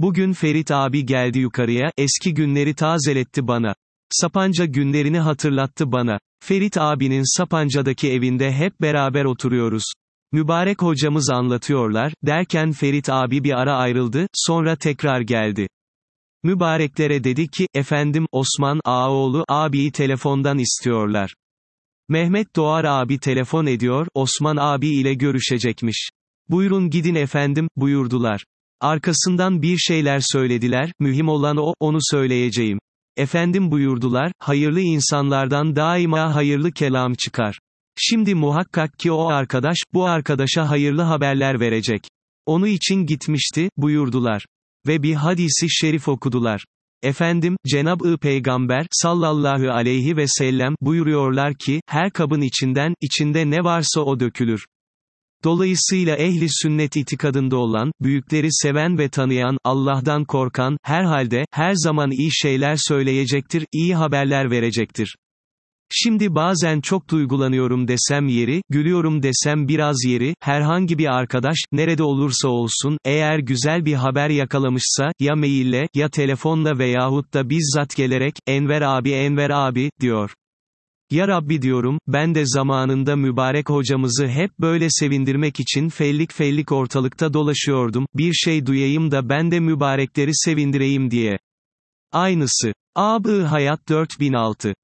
Bugün Ferit abi geldi yukarıya, eski günleri tazeletti bana. Sapanca günlerini hatırlattı bana. Ferit abinin Sapanca'daki evinde hep beraber oturuyoruz. Mübarek hocamız anlatıyorlar, derken Ferit abi bir ara ayrıldı, sonra tekrar geldi. Mübareklere dedi ki, efendim, Osman Ağaoğlu abiyi telefondan istiyorlar. Mehmet Doğar abi telefon ediyor, Osman abi ile görüşecekmiş. Buyurun gidin efendim, buyurdular. Arkasından bir şeyler söylediler, mühim olan o, onu söyleyeceğim. Efendim buyurdular, hayırlı insanlardan daima hayırlı kelam çıkar. Şimdi muhakkak ki o arkadaş, bu arkadaşa hayırlı haberler verecek. Onu için gitmişti, buyurdular. Ve bir hadisi şerif okudular. Efendim, Cenab-ı Peygamber, sallallahu aleyhi ve sellem, buyuruyorlar ki, her kabın içinde ne varsa o dökülür. Dolayısıyla ehli sünnet itikadında olan, büyükleri seven ve tanıyan, Allah'tan korkan, herhalde, her zaman iyi şeyler söyleyecektir, iyi haberler verecektir. Şimdi bazen çok duygulanıyorum desem yeri, gülüyorum desem biraz yeri, herhangi bir arkadaş, nerede olursa olsun, eğer güzel bir haber yakalamışsa, ya maille, ya telefonla veyahut da bizzat gelerek, Enver abi, diyor. Ya Rabbi diyorum, ben de zamanında mübarek hocamızı hep böyle sevindirmek için fellik ortalıkta dolaşıyordum, bir şey duyayım da ben de mübarekleri sevindireyim diye. Aynısı. Ab-ı Hayat 4006